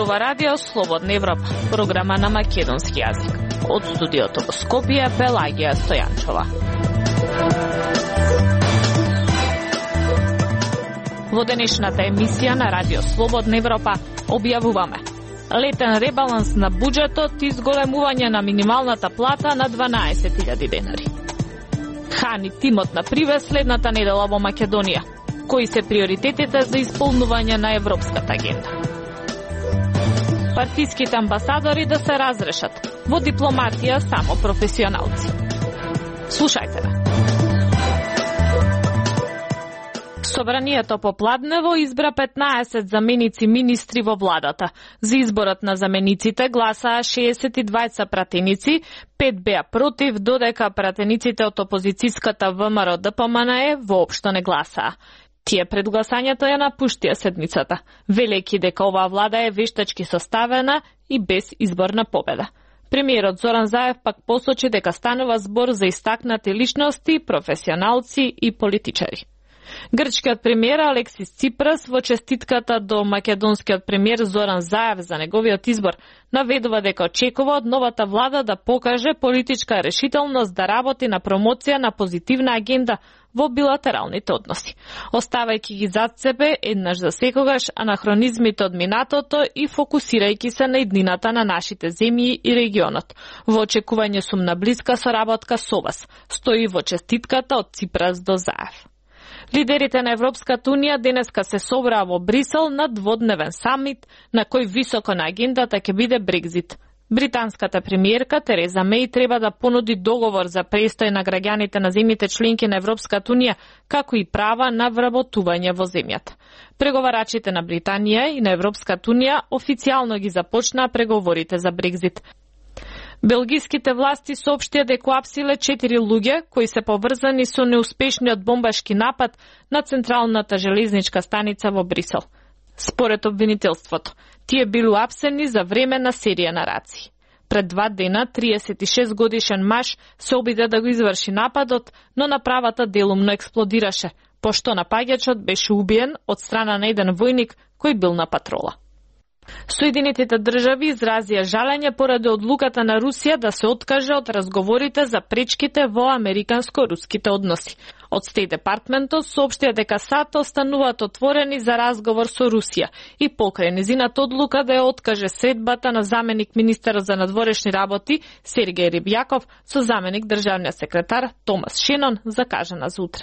ова радио Слободна Европа, програма на македонски јазик. Од студиото во Скопје, Пелагија Стојанчова. Во денешната емисија на радио Слободна Европа објавуваме летен ребаланс на буџетот и зголемување на минималната плата на 12.000 денари. Хани тимот на Привез следната недела во Македонија. Кои се приоритетите за исполнување на европската агенда? Партиските амбасадори да се разрешат. Во дипломатија само професионалци. Слушајте ме. Собранието попладнево избра 15 заменици министри во владата. За изборот на замениците гласаа 62 пратеници, 5 беа против, додека пратениците од опозицијската ВМРО ДПМНЕ воопшто не гласаа. Тие пред гласањето ја напуштија седмицата, велејќи дека оваа влада е вештачки составена и без изборна победа. Премиерот Зоран Заев пак посочи дека станува збор за истакнати личности, професионалци и политичари. Грчкиот премиер Алексис Ципрас во честитката до македонскиот премиер Зоран Заев за неговиот избор наведува дека очекува од новата влада да покаже политичка решителност да работи на промоција на позитивна агенда во билатералните односи, оставајќи ги зад себе еднаш за секогаш анахронизмите од минатото и фокусирајќи се на иднината на нашите земји и регионот. Во очекување сум на блиска соработка со вас, стои во честитката од Ципрас до Заев. Лидерите на Европската Унија денеска се собраа во Брисел на дводневен самит на кој високо на агендата ќе биде Брекзит. Британската премиерка Тереза Меј треба да понуди договор за престој на граѓаните на земјите членки на Европската Унија, како и права на вработување во земјата. Преговарачите на Британија и на Европската Унија официјално ги започнаа преговорите за Брекзит. Белгиските власти соопштија дека апсиле 4 луѓе кои се поврзани со неуспешниот бомбашки напад на централната железничка станица во Брисел. Според обвинителството, тие били уапсени за време на серија на раци. Пред 2 дена 36 годишен маж се обиде да го изврши нападот, но направата делумно експлодираше, пошто напаѓачот беше убиен од страна на еден војник кој бил на патрола. Соединетите држави изразија жалење поради одлуката на Русија да се откаже од разговорите за пречките во американско-руските односи. Од Стейт департментот соопштија дека САД остануваат отворени за разговор со Русија и покрај незината одлука да ја откаже средбата на заменик министерот за надворешни работи Сергеј Рибјаков со заменик државниот секретар Томас Шенон закажана за утре.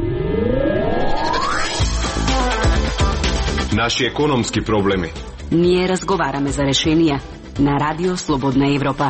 Наши економски проблеми. Ние разговараме за решенија на Радио Слободна Европа.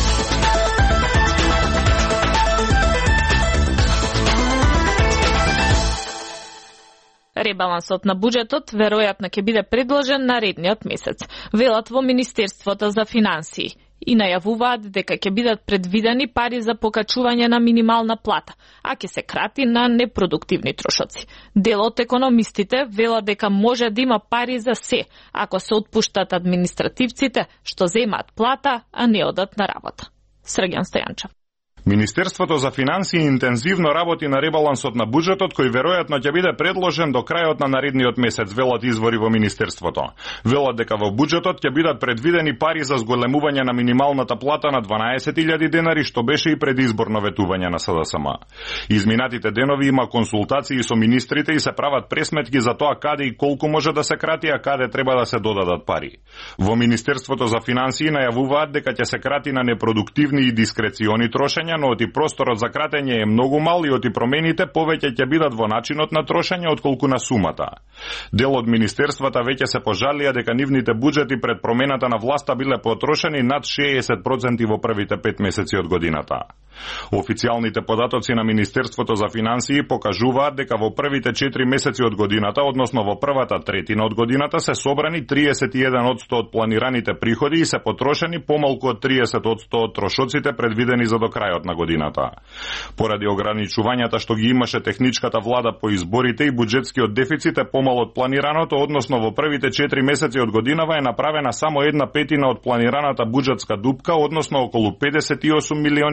Ребалансот на буџетот веројатно ќе биде предложен наредниот месец, велат во Министерството за финансии, и најавуваат дека ќе бидат предвидени пари за покачување на минимална плата, а ќе се крати на непродуктивни трошоци. Дел од економистите велат дека може да има пари за се, ако се отпуштат административците што земаат плата, а не одат на работа. Срѓан Стојанчев. Министерството за финансии интензивно работи на ребалансот на буџетот кој веројатно ќе биде предложен до крајот на наредниот месец, велат извори во Министерството. Велат дека во буџетот ќе бидат предвидени пари за зголемување на минималната плата на 12.000 денари, што беше и предизборно ветување на СДСМ. Изминатите денови има консултации со министрите и се прават пресметки за тоа каде и колку може да се крати, а каде треба да се додадат пари. Во Министерството за финансии најавуваат дека ќе се крати на непродуктивни и дискрециони трошења, но оти просторот за кратење е многу мал и оти промените повеќе ќе бидат во начинот на трошење отколку на сумата. Дел од министерствата веќе се пожалија дека нивните буџети пред промената на власта биле потрошени над 60% во првите 5 месеци од годината. Официјалните податоци на Министерството за финансии покажуваат дека во првите 4 месеци од годината, односно во првата третина од годината, се собрани 31% од планираните приходи и се потрошени помалку од 30% од трошоците предвидени за до крајот на годината. Поради ограничувањата што ги имаше техничката влада по изборите и буџетскиот дефицит е помал од планираното, односно во првите 4 месеци од годинава е направена само 1/5 од планираната буџетска дупка, односно околу 58 милиони евра од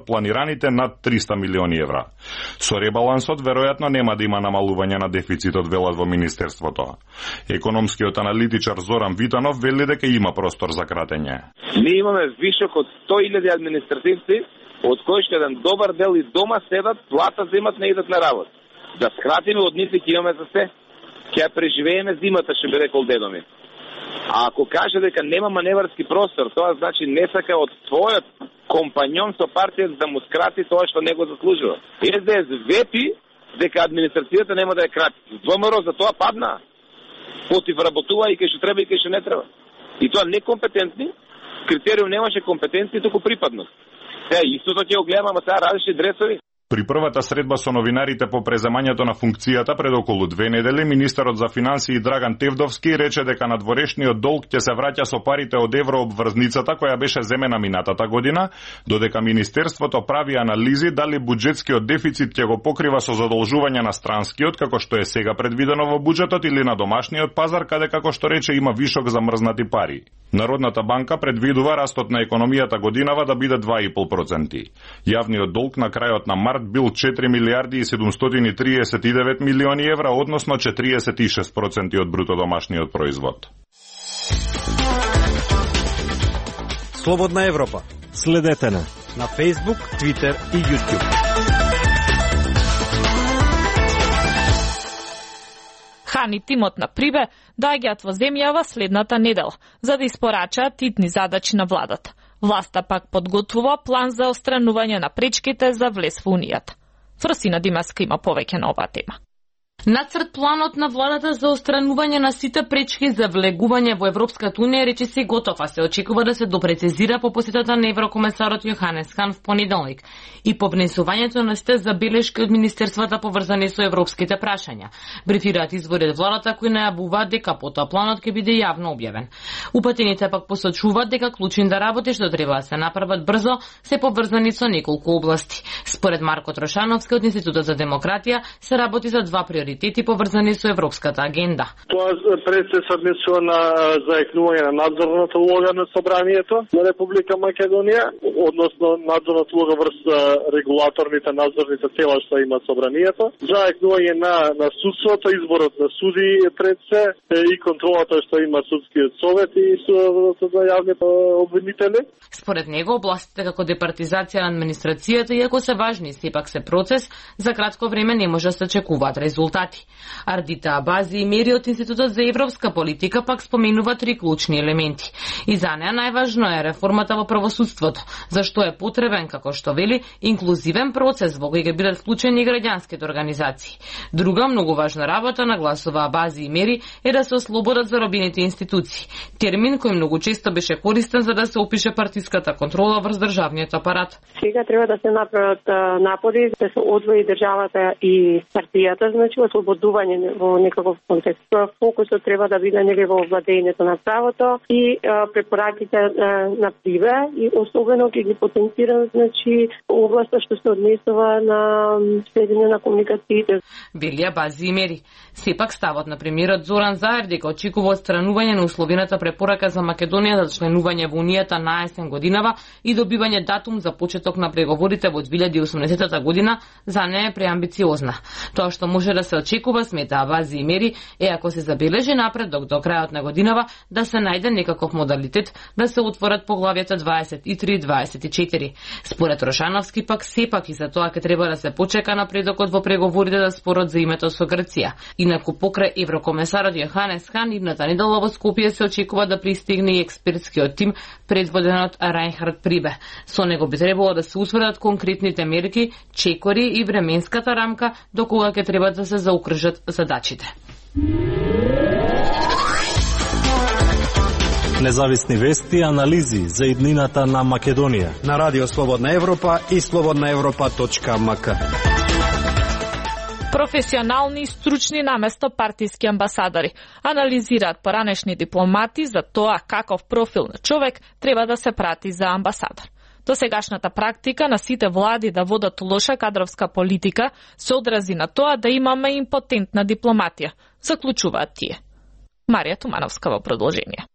планираните над 300 милиони евра. Со ребалансот веројатно нема да има намалување на дефицитот, велат во Министерството. Економскиот аналитичар Зоран Витанов вели дека има простор за кратење. Ние имаме вишок од 100.000 административци, од кои што еден добар дел и дома седат, плата земат, не идат на работа. Да скратиме од нив ќе имаме за се. Ќе ја преживееме зимата, што би рекол дедо ми. А ако каже дека нема маневарски простор, тоа значи не сака од својот компањон со партијата да му скрати тоа што не го заслужува. СДС вепи дека администрацијата нема да ја крати. ВМРО за тоа падна. Против работува и кај што треба и кај што не треба. И тоа некомпетентни, критериум немаше компетенција, туку припадност. Истото ќе го гледаме, ама сега различни дресови. При првата средба со новинарите по преземањето на функцијата пред околу 2 недели, министерот за финансии Драган Тевдовски рече дека надворешниот долг ќе се враќа со парите од еврообврзницата која беше земена минатата година, додека министерството прави анализи дали буџетскиот дефицит ќе го покрива со задолжување на странскиот, како што е сега предвидено во буџетот, или на домашниот пазар, каде, како што рече, има вишок замрзнати пари. Народната банка предвидува растот на економијата годинава да биде 2,5%. Јавниот долг на крајот на март бил 4 милиарди и 739 милиони евра, односно 46% од бруто домашниот производ. Слободна Европа. Следете на Facebook, Twitter и YouTube. Хан и тимот на Прибе доаѓаат во земјава следната недела за да испорачаат итни задачи на владата. Власта пак подготвува план за отстранување на пречките за влез во Унијата. Фросина Димаска има повеќе на оваа тема. Нацрт планот на владата за отстранување на сите пречки за влегување во Европската унија речиси готов, а се очекува да се допрецизира по посетата на еврокомесарот Јоханес Хан в понеделник и по внесувањето на сите забелешки од министерствата поврзани со европските прашања. Брифираат извори од владата кои најавуваат дека потоа планот ќе биде јавно објавен. Упатените пак посочуваат дека клучните работи што треба да се направат брзо се поврзани со неколку области. Според Марко Трошановски од Институтот за демократија се работи за два приоритети поврзани со европската агенда. Тоа пред се однесува на заекнување на надзорната улога на собранието на Република Македонија, односно надзорната улога врз регулаторните надзорните тела што има собранието, заекнување на судството, изборот на суди пред се и контролата што има судскиот совет и за јавни обвинители. Според него областите како департизација на администрацијата, иако се важни, сепак се процес, за кратко време не може да се очекуваат резултати. Ардита Абази и Мери од Институтот за европска политика пак споменува три клучни елементи. И за неа најважно е реформата во правосудството, зашто е потребен, како што вели, инклузивен процес во кој ќе бидат вклучени граѓанските организации. Друга многу важна работа, нагласува Абази и Мери, е да се ослободат заробените институции. Термин кој многу често беше користен за да се опише партиската контрола врз државниот апарат. Сега треба да се направат напори да се одвои државата и партијата, значи ослободување во некаков контекст. Фокусот треба да биде нели во владењето на правото и препораките на Прибе и особено ќе ги потенцира значи областа што се однесува на следење на комуникациите. Белија Бази и Мери. Сепак ставот на премиерот Зоран Заев дека очекува отстранување на условената препорака за Македонија за членување во Унијата на есен годинава и добивање датум за почеток на преговорите во 2018 година за неа е преамбициозна. Тоа што може да се очекува, смета Бази и Мери, е ако се забележи напредок до крајот на годинава да се најде некаков модалитет да се отворат поглавјата 23-24. Според Рошановски пак сепак и за тоа ќе треба да се почека напредокот во преговорите за спорот за името со Грција. Инаку покрај еврокомесарот Јоханес Хан идната недела во Скопје се очекува да пристигне и експертскиот тим предводен од Рајнхард Прибе. Со него би требало да се утврдат конкретните мерки, чекори и временската рамка до кога ќе треба да се заукружат задачите. Независни вести и анализи за иднината на Македонија на Радио Слободна Европа и slobodnaevropa.mk. Професионални и стручни наместо партиски амбасадори анализираат поранешни дипломати за тоа каков профил на човек треба да се прати за амбасадор. Досегашната практика на сите влади да водат лоша кадровска политика се одрази на тоа да имаме импотентна дипломатија, заклучуваат тие. Марија Тумановска во продолжение.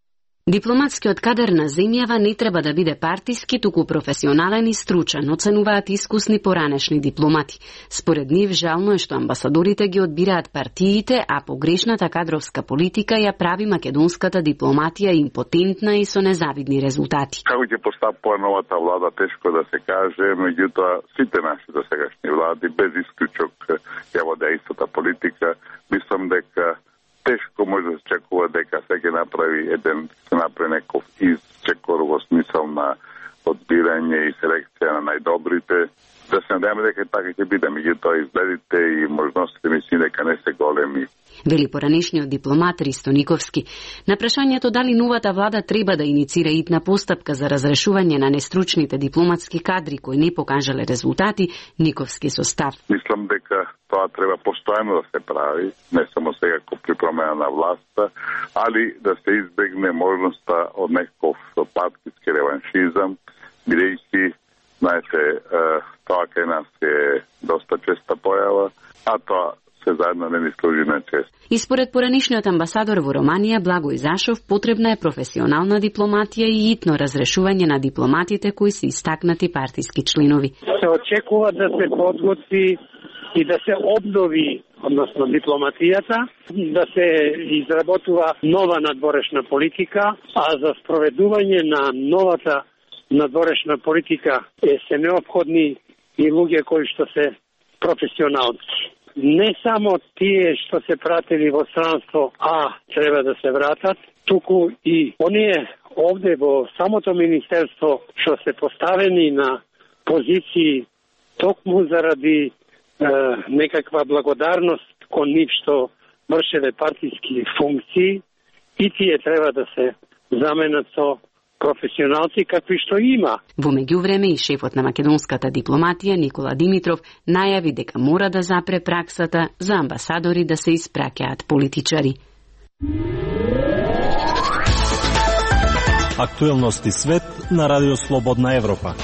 Дипломатскиот кадар на земјава не треба да биде партиски, туку професионален и стручен, оценуваат искусни поранешни дипломати. Според нив, жално е што амбасадорите ги одбираат партиите, а погрешната кадровска политика ја прави македонската дипломатија импотентна и со незавидни резултати. Како ќе постапува новата влада, тешко да се каже, меѓутоа сите наши досегашни влади, без исклучок, ја водеа истата политика. Мислам дека тешко може да се чекува дека се ќе направи неков изчекор во смисол на одбирање и селекција на најдобрите. Да се надеваме дека така ќе биде, меѓутоа изгледите и можностите мислам дека не се големи. Вели поранешниот дипломат Ристо Никовски. На прашањето дали новата влада треба да иницира итна постапка за разрешување на нестручните дипломатски кадри кои не покажале резултати, Никовски со став. Мислам дека тоа треба постојано да се прави, не само сега при промена на власта, али да се избегне можноста од некој партиски реваншизам, бидејќи, знаете, тоа кај нас е доста честа појава, а тоа се заедно не ни служи на чест. И според поранишниот амбасадор во Романија Благој Зашов, потребна е професионална дипломатија и итно разрешување на дипломатите кои се истакнати партиски членови. Се очекува да се подготви и да се обнови, односно дипломатијата, да се изработува нова надворешна политика, а за спроведување на новата надворешна политика се неопходни и луѓе кои што се професионалци. Не само тие што се пратили во странство, а треба да се вратат, туку и оние овде во самото министерство што се поставени на позиции токму заради некаква благодарност кон нив што вршеле партиски функции, и тие треба да се заменат со професионалци какви што има. Во меѓувреме и шефот на македонската дипломатија Никола Димитров најави дека мора да запре праксата за амбасадори да се испраќаат политичари. Актуелности свет на Радио Слободна Европа.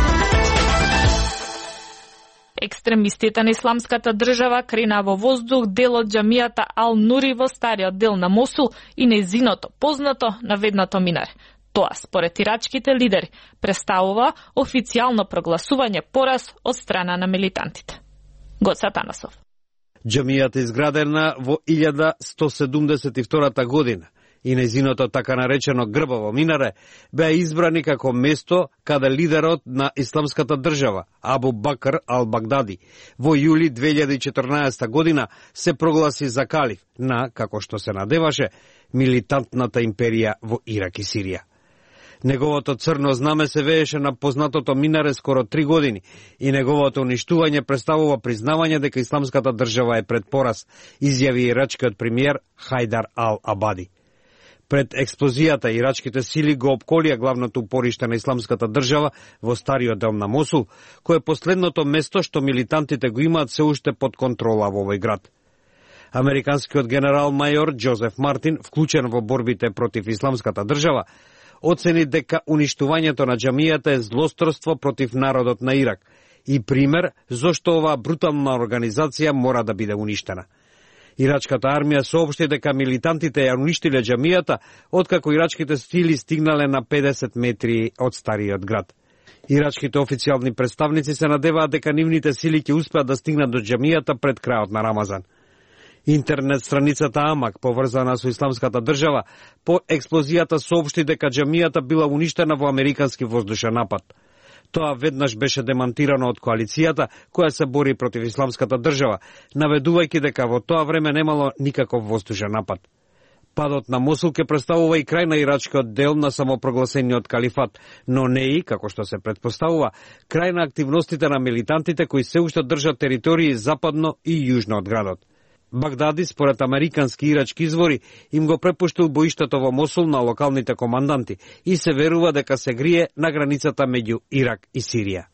Екстремистите на исламската држава крена во воздух дел од џамијата Ал-Нури во стариот дел на Мосул и нејзиното познато наведнато минаре. Тоа, според ирачките лидери, представува официјално прогласување пораз од страна на милитантите. Гоца Танасов. Џамијата изградена во 1172 година и нејзиното така наречено грбово минаре беа избрани како место каде лидерот на исламската држава Абу Бакр ал-Багдади во јули 2014 година се прогласи за калиф на, како што се надеваше, милитантната империја во Ирак и Сирија. Неговото црно знаме се вееше на познатото минаре скоро 3 години и неговото уништување представува признавање дека исламската држава е пред пораз, изјави ирачкиот премиер Хајдар ал-Абади. Пред експлозијата ирачките сили го опколија главното упориште на исламската држава во стариот дел на Мосул, кој е последното место што милитантите го имаат се уште под контрола во овој град. Американскиот генерал-мајор Џозеф Мартин, вклучен во борбите против исламската држава, оцени дека уништувањето на џамијата е злосторство против народот на Ирак и пример зошто оваа брутална организација мора да биде уништена. Ирачката армија соопшти дека милитантите ја уништиле џамијата откако ирачките сили стигнале на 50 метри од стариот град. Ирачките официјални представници се надеваат дека нивните сили ќе успеат да стигнат до џамијата пред крајот на Рамазан. Интернет страницата Амак, поврзана со исламската држава, по експлозијата соопшти дека џамијата била уништена во американски воздушен напад. Тоа веднаш беше демантирано од коалицијата која се бори против исламската држава, наведувајќи дека во тоа време немало никаков воздушен напад. Падот на Мосул ќе представува и крај на ирачкиот дел на самопрогласениот калифат, но не и, како што се предпоставува, крај на активностите на милитантите кои се уште држат територии западно и јужно од градот. Багдади, според американски и ирачки извори, им го препуштил боиштето во Мосул на локалните команданти и се верува дека се грие на границата меѓу Ирак и Сирија.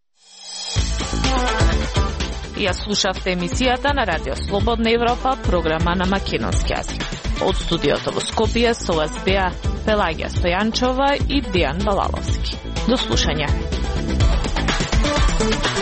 Ја слушавте емисијата на Радио Слободна Европа, програма на македонски јазик. Од студиото во Скопје со вас беа Пелагија Стојанчова и Дејан Балаловски. До слушање.